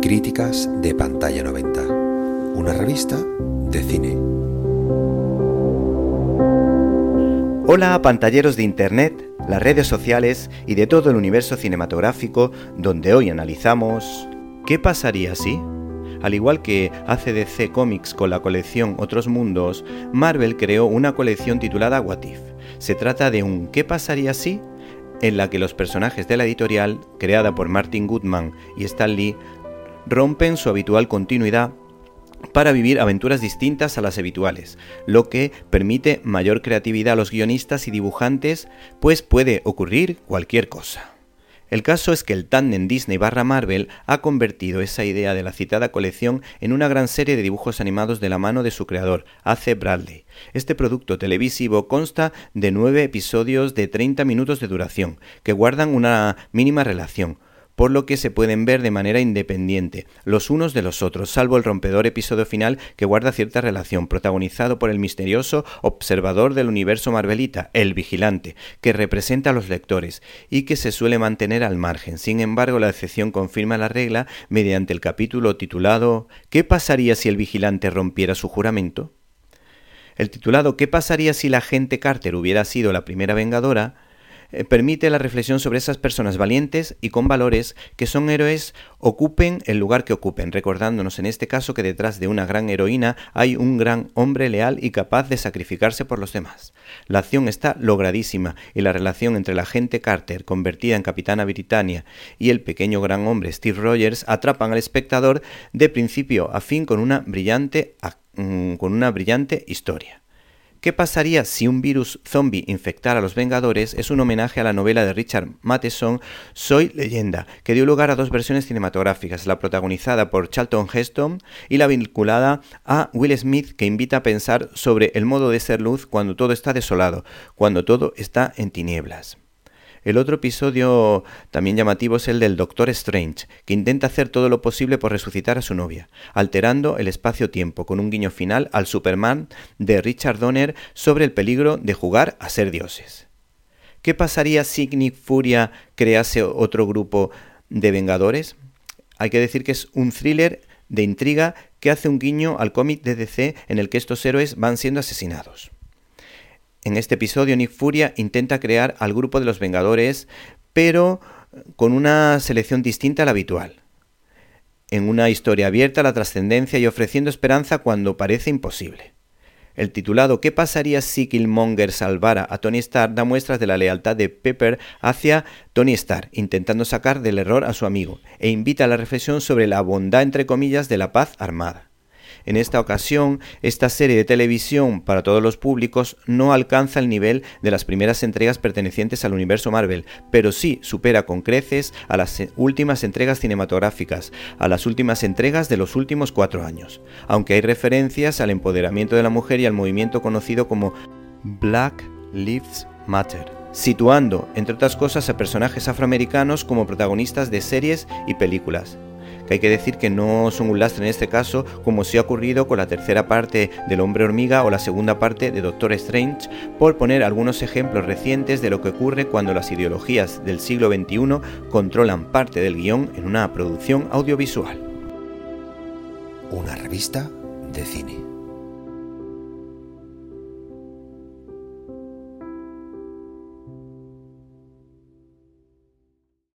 Críticas de Pantalla 90, una revista de cine. Hola pantalleros de internet, las redes sociales y de todo el universo cinematográfico, donde hoy analizamos ¿qué pasaría si? Al igual que hace DC Comics con la colección Otros Mundos, Marvel creó una colección titulada What If. Se trata de un ¿qué pasaría si?, en la que los personajes de la editorial, creada por Martin Goodman y Stan Lee, rompen su habitual continuidad para vivir aventuras distintas a las habituales, lo que permite mayor creatividad a los guionistas y dibujantes, pues puede ocurrir cualquier cosa. El caso es que el tándem Disney/Marvel ha convertido esa idea de la citada colección en una gran serie de dibujos animados de la mano de su creador, A.C. Bradley. Este producto televisivo consta de 9 episodios de 30 minutos de duración, que guardan una mínima relación, por lo que se pueden ver de manera independiente, los unos de los otros, salvo el rompedor episodio final que guarda cierta relación, protagonizado por el misterioso observador del universo marvelita, el Vigilante, que representa a los lectores y que se suele mantener al margen. Sin embargo, la excepción confirma la regla mediante el capítulo titulado ¿Qué pasaría si el Vigilante rompiera su juramento? El titulado ¿Qué pasaría si la agente Carter hubiera sido la primera vengadora?, permite la reflexión sobre esas personas valientes y con valores que son héroes, ocupen el lugar que ocupen, recordándonos en este caso que detrás de una gran heroína hay un gran hombre leal y capaz de sacrificarse por los demás. La acción está logradísima y la relación entre la agente Carter, convertida en Capitana Britannia, y el pequeño gran hombre Steve Rogers atrapan al espectador de principio a fin con una brillante historia. ¿Qué pasaría si un virus zombie infectara a los Vengadores? Es un homenaje a la novela de Richard Matheson, Soy Leyenda, que dio lugar a 2 versiones cinematográficas, la protagonizada por Charlton Heston y la vinculada a Will Smith, que invita a pensar sobre el modo de ser luz cuando todo está desolado, cuando todo está en tinieblas. El otro episodio también llamativo es el del Doctor Strange, que intenta hacer todo lo posible por resucitar a su novia, alterando el espacio-tiempo, con un guiño final al Superman de Richard Donner sobre el peligro de jugar a ser dioses. ¿Qué pasaría si Nick Furia crease otro grupo de Vengadores? Hay que decir que es un thriller de intriga que hace un guiño al cómic de DC en el que estos héroes van siendo asesinados. En este episodio, Nick Furia intenta crear al grupo de los Vengadores, pero con una selección distinta a la habitual. En una historia abierta a la trascendencia y ofreciendo esperanza cuando parece imposible. El titulado ¿Qué pasaría si Killmonger salvara a Tony Stark? Da muestras de la lealtad de Pepper hacia Tony Stark, intentando sacar del error a su amigo, e invita a la reflexión sobre la bondad entre comillas de la paz armada. En esta ocasión, esta serie de televisión para todos los públicos no alcanza el nivel de las primeras entregas pertenecientes al universo Marvel, pero sí supera con creces a las últimas entregas cinematográficas, a las últimas entregas de los últimos 4 años, aunque hay referencias al empoderamiento de la mujer y al movimiento conocido como Black Lives Matter, situando, entre otras cosas, a personajes afroamericanos como protagonistas de series y películas. Que hay que decir que no son un lastre en este caso, como sí ha ocurrido con la tercera parte del Hombre Hormiga o la segunda parte de Doctor Strange, por poner algunos ejemplos recientes de lo que ocurre cuando las ideologías del siglo XXI controlan parte del guión en una producción audiovisual. Una revista de cine.